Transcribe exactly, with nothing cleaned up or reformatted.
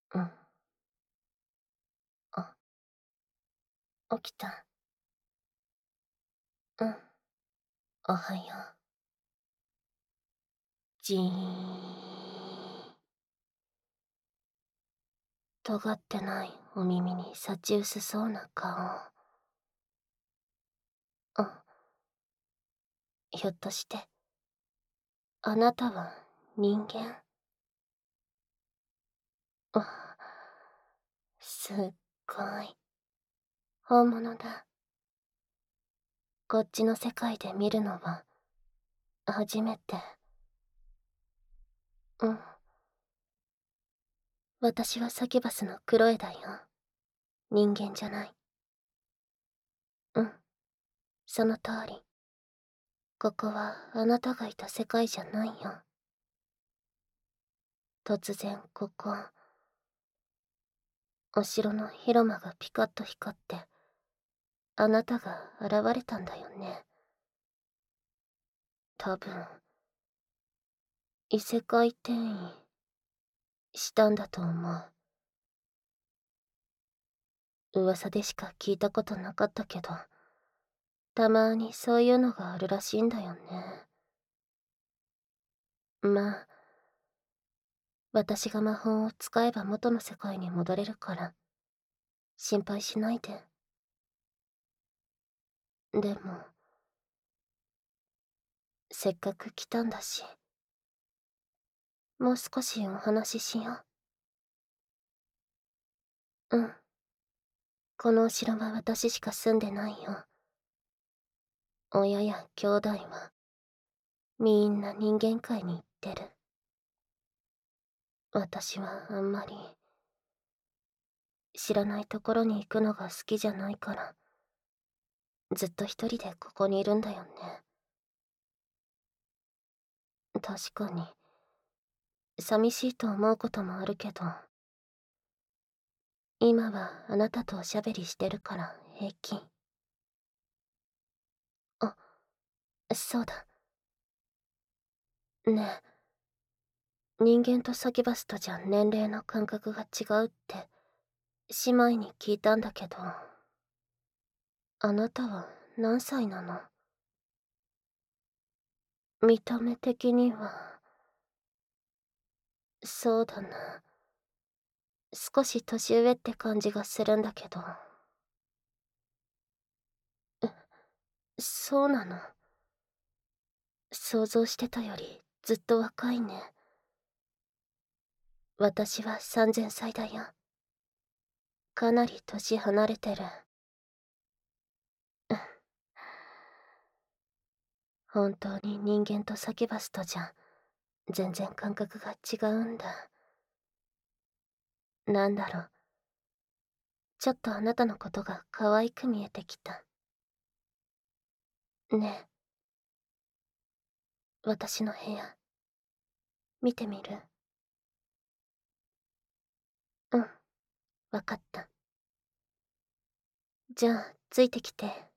うん。あ、起きた。うん。おはよう。じーん。尖ってないお耳に幸薄そうな顔。あ、ひょっとして、あなたは人間？あ、すっごい。本物だ。こっちの世界で見るのは、初めて。うん。私はサキュバスのクロエだよ。人間じゃない。うん。その通り。ここはあなたがいた世界じゃないよ。突然ここ、お城の広間がピカッと光って、あなたが現れたんだよね。多分、異世界転移したんだと思う。噂でしか聞いたことなかったけど、たまにそういうのがあるらしいんだよね。まあ、私が魔法を使えば元の世界に戻れるから、心配しないで。でも、せっかく来たんだし、もう少しお話ししよう。うん。このお城は私しか住んでないよ。親や兄弟は、みんな人間界に行ってる。私はあんまり、知らないところに行くのが好きじゃないから、ずっと一人でここにいるんだよね。確かに、寂しいと思うこともあるけど、今はあなたとおしゃべりしてるから平気。あ、そうだ。ねえ、人間とサキュバスとじゃ年齢の感覚が違うって、姉妹に聞いたんだけど、あなたは何歳なの？見た目的には、そうだな。少し年上って感じがするんだけど。え、そうなの？想像してたよりずっと若いね。私はさんぜんさいだよ。かなり年離れてる。本当に人間とサキュバスとじゃ、全然感覚が違うんだ。なんだろう。ちょっとあなたのことが可愛く見えてきた。ねえ、私の部屋、見てみる？うん、わかった。じゃあ、ついてきて。